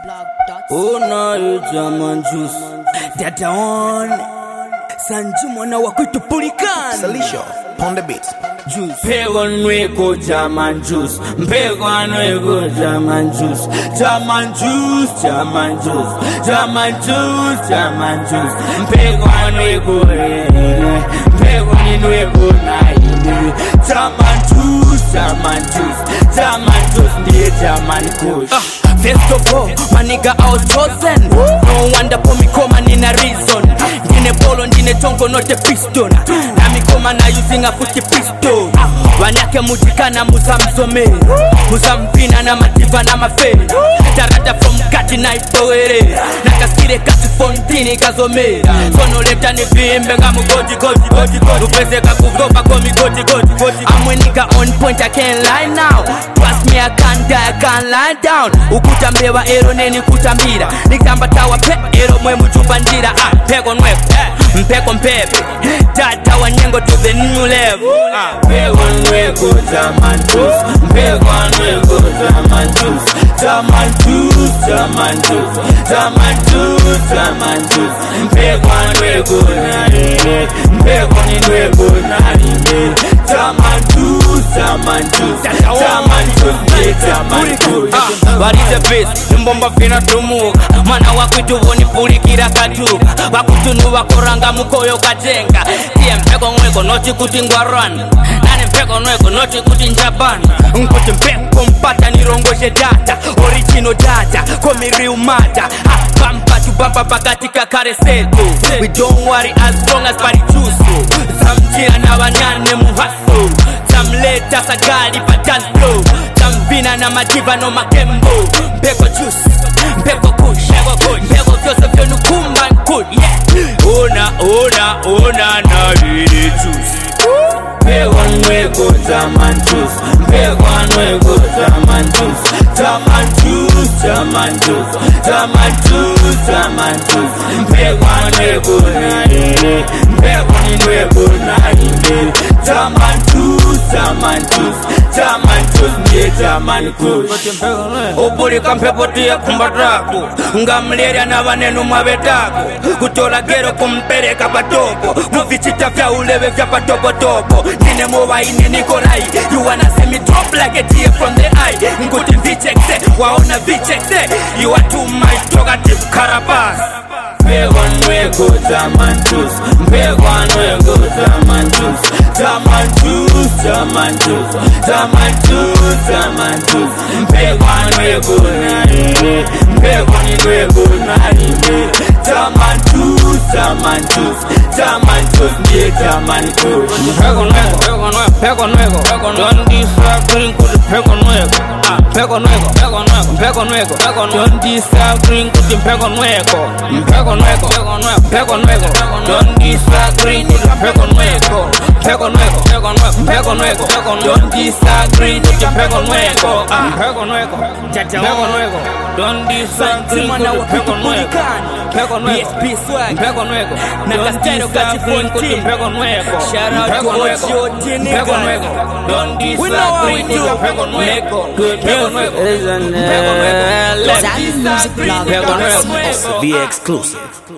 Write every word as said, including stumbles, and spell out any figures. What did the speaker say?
Oh no, German juice. Dada on Sanju mwana wa kwetu Pulikan Salisho, on the beat. Juice Mpego nweko German juice. Mpego nweko German juice. German juice, German juice. German juice, German juice. Mpego nweko Mpego nweko na ini. German juice, German juice. German juice ndiye German kush. First of all, my nigga I was chosen. No wonder for me come and in a reason. Ndine polo ndine tongo not a piston. Na mi koma na using a footy pistol. Wanyake mujikana muzamzome. Muzampina na mativa na mafeli. Tarata from kati na ipoere. Nakasire kasi fontini kazome. Sono leta ni vimbe nga mugoti goti goti goti. Upese kakugopa komi goti goti goti. I'm a nigga on point, I can't lie now. Trust me, I can't die, I can't lie down. Ukutambewa ero neni kutambira. Nikamba tawa pe ero mwe mjupa njira. Ah, peko nweko, mpeko mpepe. Tata wa nyengo to the new level. Ah, peko nweko German juice. Mpeko nweko German juice. German juice, German juice. German juice, German juice. Mpeko nweko nani. Mpeko nweko nani. German juice, German juice. German juice, German juice. Warize base, mbomba fina tumuka. Mana wakwitu voni pulikira katuka. Wakutunu wakoranga mukoyo kajenga. Tiye mpeko nweko noti kuti ngwaran. Nane mpeko nweko noti kuti njaban. Nkuti mpeko mpata nirongoshe data. Original data, komi real mata. Bamba tu bamba pakatika kare seto. We don't worry as long as pari chusu. Samjira na wanyane muhaso. Tamleta sagali pa dance flow. Tambina na majiva no makembo. Mpeko juice, mpeko kush. Mpeko vyose vyo nukumba nkud. Ona, ona, ona na vidi juice. Mpeko nweko German juice. Mpeko nweko German juice. German juice, German juice. German juice, German juice. Mpeko nweko nani. Mpeko nweko nani. German juice, German juice. German juice ndiye German kush. Opulika mpepo tiye kumbatako. Ngamleria na vanenu mwabetako. Kutola gero kumpereka patopo. Kuvichita vya uleve vya patopo topo. Nine mowa ini nikorai. You wanna see me drop like a tear from the eye. Nkuti vichekse, waona vichekse. You are too much talkative carapace. Mpeko nweko German juice. Mpeko nweko German juice. German juice, German juice. German juice, German juice. Mpeko nweko nani. Mpeko nweko nani. German juice, German juice. German juice ndiye German kush. Mpeko nweko, mpeko nweko, mpeko nweko. Don't disagree kuti mpeko nweko. Mpeko nweko, mpeko nweko, mpeko nweko. Don't disagree kuti mpeko nweko. Mpeko nweko, mpeko nweko, mpeko nweko. Don't disagree kuti mpeko nweko. Mpeko nweko, mpeko nweko, mpeko nweko. Don't disagree kuti mpeko nweko. Mpeko nweko, mpeko nweko. Don't disagree kuti mpeko nweko. Mpeko nweko, mpeko nweko. Don't disagree kuti mpeko nweko. Shout out to Ocho Tini Mpeko nweko. Don't disagree kuti mpeko nweko. Mpeko nweko, mpeko nweko. Don't disagree kuti mpeko nweko. Be exclusive.